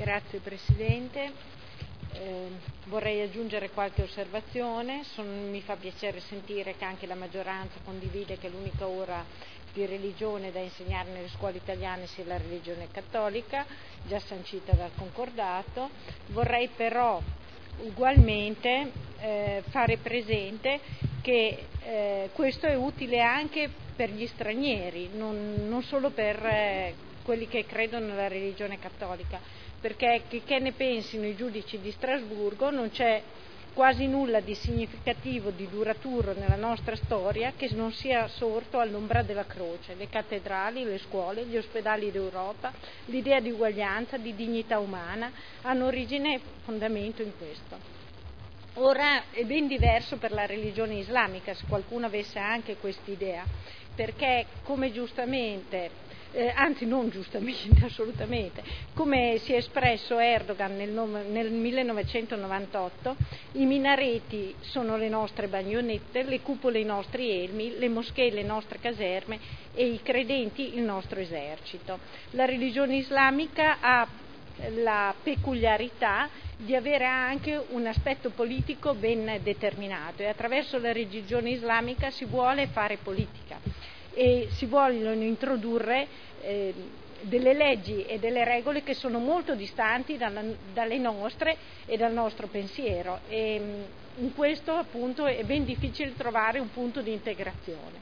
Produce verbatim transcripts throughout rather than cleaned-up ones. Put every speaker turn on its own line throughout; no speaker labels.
Grazie Presidente. Eh, vorrei aggiungere qualche osservazione. Son, mi fa piacere sentire che anche la maggioranza condivide che l'unica ora di religione da insegnare nelle scuole italiane sia la religione cattolica, già sancita dal concordato. Vorrei però ugualmente eh, fare presente che eh, questo è utile anche per gli stranieri, non, non solo per eh, quelli che credono nella religione cattolica, perché che, che ne pensino i giudici di Strasburgo, non c'è quasi nulla di significativo, di duraturo nella nostra storia che non sia sorto all'ombra della croce. Le cattedrali, le scuole, gli ospedali d'Europa, l'idea di uguaglianza, di dignità umana hanno origine e fondamento in questo. Ora è ben diverso per la religione islamica, se qualcuno avesse anche quest'idea, perché come giustamente Eh, anzi non giustamente, assolutamente, come si è espresso Erdogan nel, nel millenovecentonovantotto, i minareti sono le nostre baionette, le cupole i nostri elmi, le moschee le nostre caserme e i credenti il nostro esercito. La religione islamica ha la peculiarità di avere anche un aspetto politico ben determinato, e attraverso la religione islamica si vuole fare politica e si vogliono introdurre eh, delle leggi e delle regole che sono molto distanti dalla, dalle nostre e dal nostro pensiero, e in questo appunto è ben difficile trovare un punto di integrazione.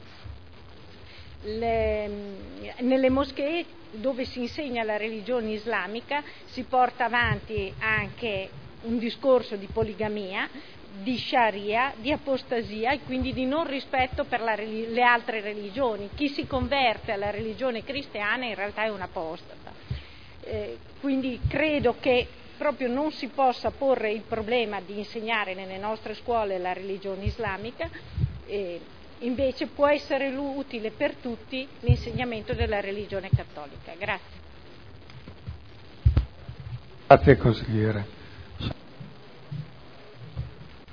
Le, nelle moschee dove si insegna la religione islamica si porta avanti anche un discorso di poligamia, di sharia, di apostasia e quindi di non rispetto per la, le altre religioni. Chi si converte alla religione cristiana in realtà è un apostata. Eh, quindi credo che proprio non si possa porre il problema di insegnare nelle nostre scuole la religione islamica, eh, invece può essere utile per tutti l'insegnamento della religione cattolica. Grazie.
Grazie consigliere.